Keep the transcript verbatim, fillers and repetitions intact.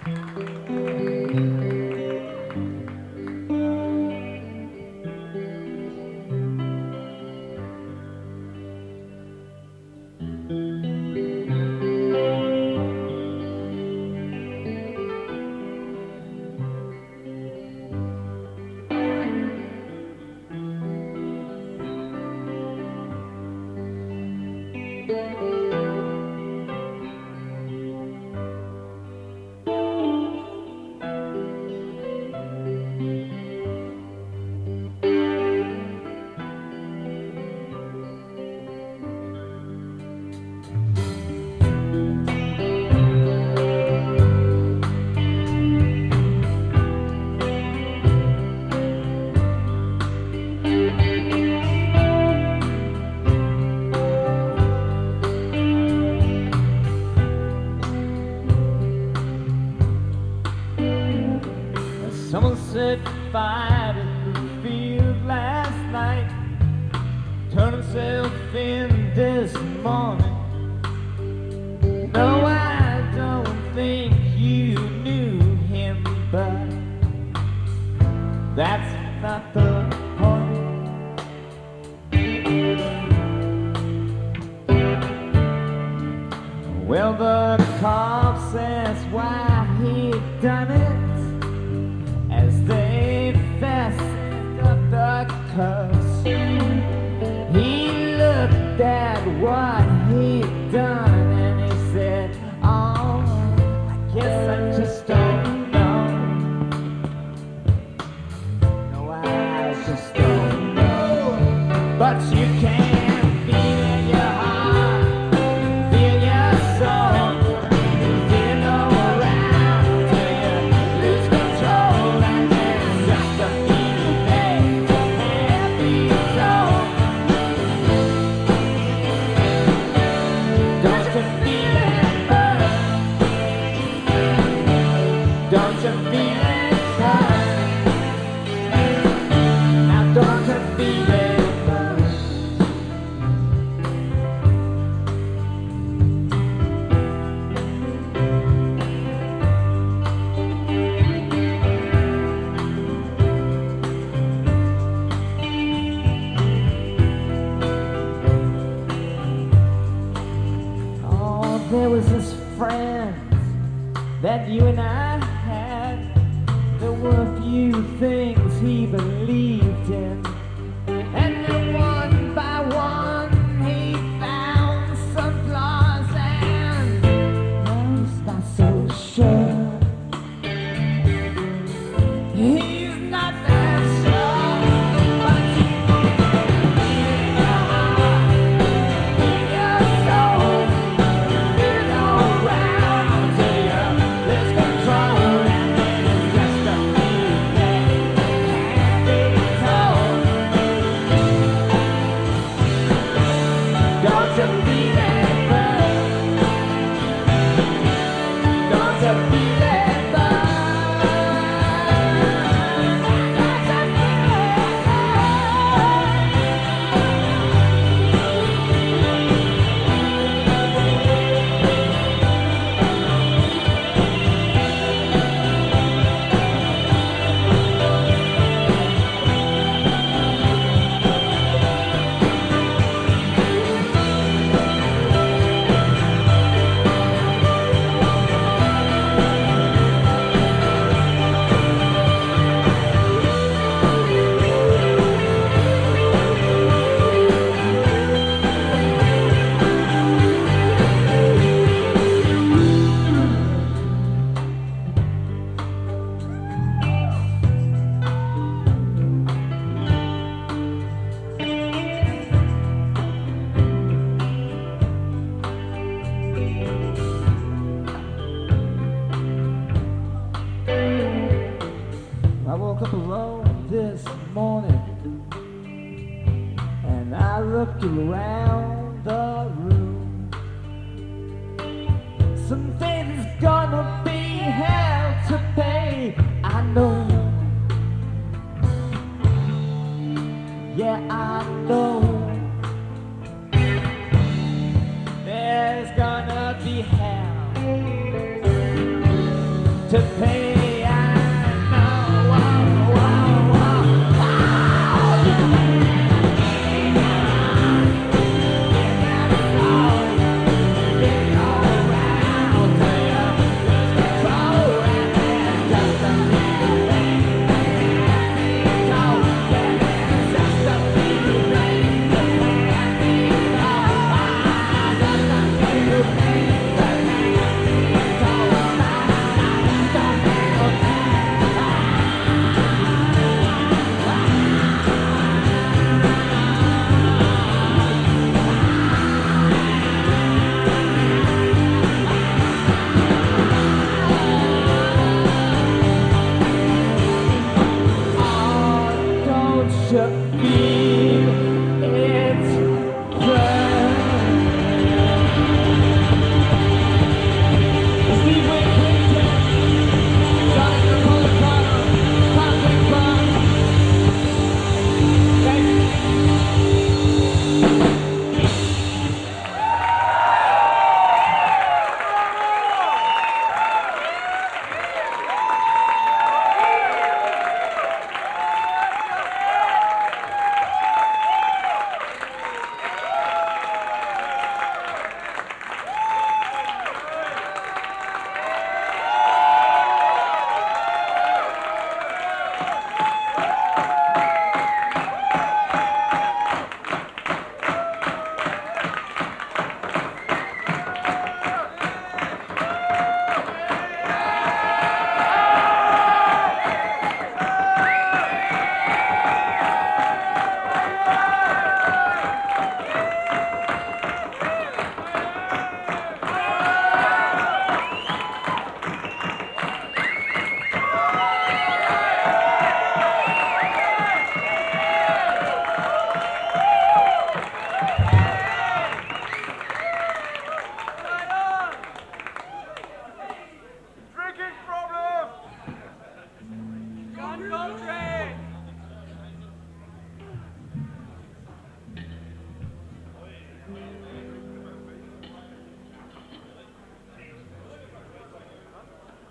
Someone set fire in the field last night, turned himself in this morning. No, I don't think you knew him, but that's not the point. Well, the cop says why he done it, as they fastened up the cuffs. He looked at what he'd done and he said, oh, I guess I just don't know. No, I just don't know. But you can feel in your heart, feel your soul, feel no around till you lose control. And it's just a feeling to happy soul. Don't you feel it burn? Don't you feel it burn? Now don't you feel it burn? Oh, there was this friend that you and I had. There were a few things he believed in, and then one by one he found some flaws, and now he's not so sure. He's not that sure, but you feel your heart, feel your soul, feel around till you lose control, and then it's just a feeling that can't be told. Don't you feel it burn? Don't you feel it burn? I woke up alone this morning, and I looked around the room. Something's gonna be hell to pay, I know. Yeah, I know. There's gonna be hell to pay